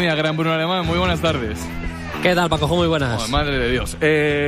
mía, gran Bruno Alemán, muy buenas tardes. ¿Qué tal, Paco? Muy buenas. Oh, madre de Dios.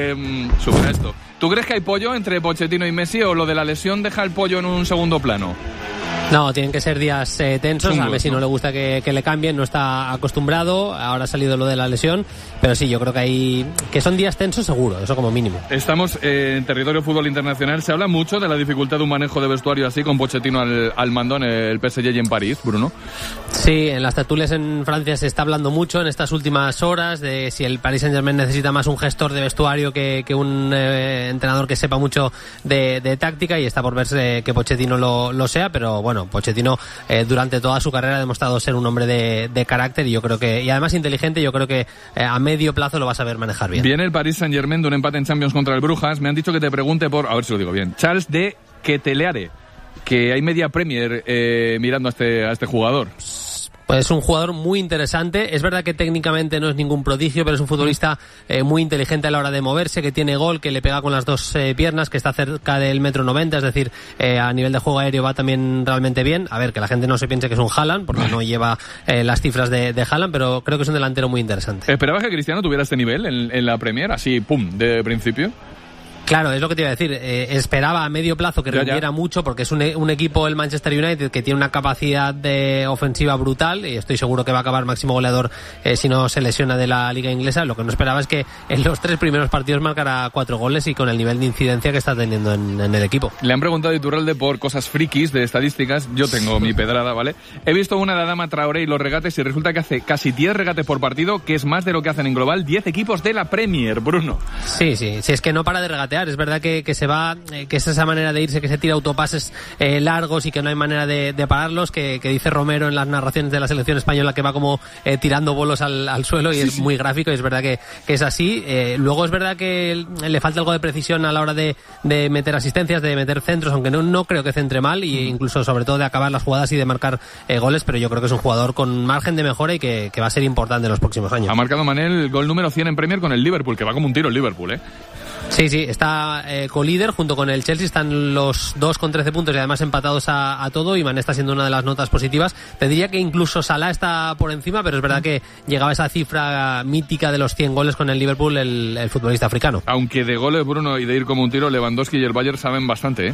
Supera esto. ¿Tú crees que hay pollo entre Pochettino y Messi o lo de la lesión deja el pollo en un segundo plano? No, tienen que ser días tensos. Chungos, a Messi no le gusta que le cambien, no está acostumbrado. Ahora ha salido lo de la lesión. Pero sí, yo creo que son días tensos seguro, eso como mínimo. Estamos en territorio fútbol internacional. Se habla mucho de la dificultad de un manejo de vestuario así con Pochettino al mando en el PSG y en París, Bruno. Sí, en las tertulias en Francia se está hablando mucho en estas últimas horas de si el Paris Saint-Germain necesita más un gestor de vestuario que un entrenador que sepa mucho de táctica, y está por verse que Pochettino lo sea, pero bueno, Pochettino durante toda su carrera ha demostrado ser un hombre de carácter, y yo creo que, y además inteligente, yo creo que a medio plazo lo vas a ver manejar bien. Viene el Paris Saint-Germain de un empate en Champions contra el Brujas. Me han dicho que te pregunte por, a ver si lo digo bien, Charles de Ketelaere, que hay media Premier mirando a este jugador. Pues es un jugador muy interesante. Es verdad que técnicamente no es ningún prodigio, pero es un futbolista muy inteligente a la hora de moverse, que tiene gol, que le pega con las dos piernas, que está cerca del 1,90 m, es decir, a nivel de juego aéreo va también realmente bien. A ver, que la gente no se piense que es un Haaland, porque no lleva las cifras de Haaland, pero creo que es un delantero muy interesante. ¿Esperabas que Cristiano tuviera este nivel en la Premier, así, pum, de principio? Claro, es lo que te iba a decir. Esperaba a medio plazo que rindiera mucho, porque es un equipo, el Manchester United, que tiene una capacidad de ofensiva brutal, y estoy seguro que va a acabar máximo goleador si no se lesiona de la liga inglesa. Lo que no esperaba es que en los 3 primeros partidos marcara 4 goles, y con el nivel de incidencia que está teniendo en el equipo. Le han preguntado a Iturralde por cosas frikis de estadísticas. Yo tengo mi pedrada, ¿vale? He visto una de Adama Traoré y los regates, y resulta que hace casi 10 regates por partido, que es más de lo que hacen en global 10 equipos de la Premier, Bruno. Sí, es que no para de regatear. Es verdad que se va, que es esa manera de irse, que se tira autopases largos y que no hay manera de pararlos, que dice Romero en las narraciones de la selección española que va como tirando bolos al suelo, y es muy gráfico, y es verdad que es así. Luego es verdad que le falta algo de precisión a la hora de meter asistencias, de meter centros, aunque no creo que centre mal, y incluso sobre todo de acabar las jugadas y de marcar goles, pero yo creo que es un jugador con margen de mejora y que va a ser importante en los próximos años. Ha marcado Manel el gol número 100 en Premier con el Liverpool, que va como un tiro el Liverpool, ¿eh? Sí, está colíder junto con el Chelsea, están los dos con 13 puntos y además empatados a todo, y Mané está siendo una de las notas positivas. Te diría que incluso Salah está por encima, pero es verdad que llegaba esa cifra mítica de los 100 goles con el Liverpool, el futbolista africano. Aunque de goles, Bruno, y de ir como un tiro, Lewandowski y el Bayern saben bastante, ¿eh?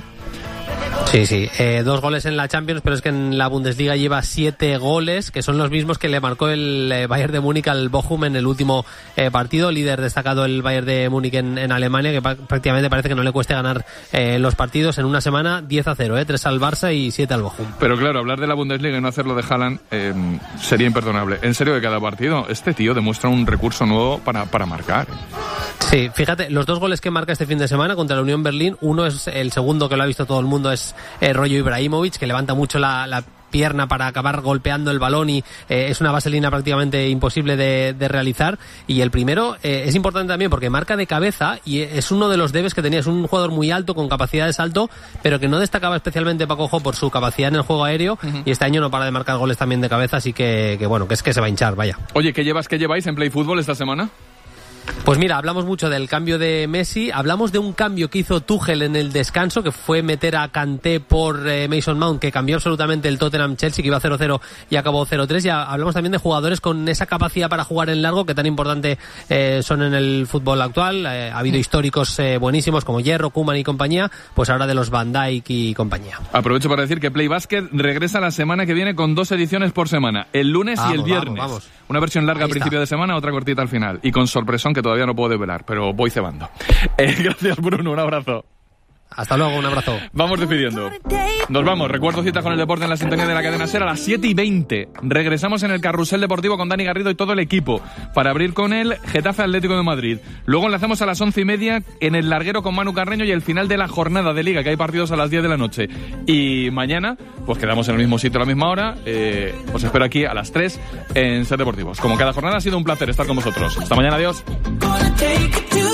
Sí, 2 goles en la Champions, pero es que en la Bundesliga lleva 7 goles, que son los mismos que le marcó el Bayern de Múnich al Bochum en el último partido. Líder destacado el Bayern de Múnich en Alemania, que prácticamente parece que no le cueste ganar los partidos en una semana. 10-0, 3 al Barça y 7 al Bochum. Pero claro, hablar de la Bundesliga y no hacerlo de Haaland sería imperdonable. En serio, que cada partido este tío demuestra un recurso nuevo para marcar. Sí, fíjate, los 2 goles que marca este fin de semana contra la Unión Berlín, uno es el segundo, que lo ha visto todo el mundo, es Rollo Ibrahimovic, que levanta mucho la pierna para acabar golpeando el balón, y es una vaselina prácticamente imposible de realizar. Y el primero es importante también porque marca de cabeza, y es uno de los debes que tenía. Es un jugador muy alto, con capacidad de salto, pero que no destacaba especialmente Paco Jo por su capacidad en el juego aéreo, y este año no para de marcar goles también de cabeza, así que bueno, que es que se va a hinchar, vaya. Oye, ¿qué lleváis en Play Fútbol esta semana? Pues mira, hablamos mucho del cambio de Messi, hablamos de un cambio que hizo Tuchel en el descanso, que fue meter a Kanté por Mason Mount, que cambió absolutamente el Tottenham-Chelsea, que iba 0-0 y acabó 0-3. Y hablamos también de jugadores con esa capacidad para jugar en largo, que tan importante son en el fútbol actual. Ha habido históricos buenísimos como Hierro, Koeman y compañía, pues ahora de los Van Dijk y compañía. Aprovecho para decir que Play Basket regresa la semana que viene con 2 ediciones por semana, el lunes y el viernes. Vamos. Una versión larga al principio de semana, otra cortita al final, y con sorpresón que todavía no puedo desvelar, pero voy cebando. Gracias, Bruno, un abrazo. Hasta luego, un abrazo. Vamos despidiendo. Nos vamos. Recuerdo cita con el deporte en la sintonía de la cadena SER a las 7:20. Regresamos en el Carrusel Deportivo con Dani Garrido y todo el equipo para abrir con el Getafe Atlético de Madrid. Luego enlazamos a las 11:30 en el larguero con Manu Carreño y el final de la jornada de Liga, que hay partidos a las 10 de la noche. Y mañana, pues quedamos en el mismo sitio a la misma hora. Os espero aquí a las 3 en SER Deportivos. Como cada jornada, ha sido un placer estar con vosotros. Hasta mañana, adiós.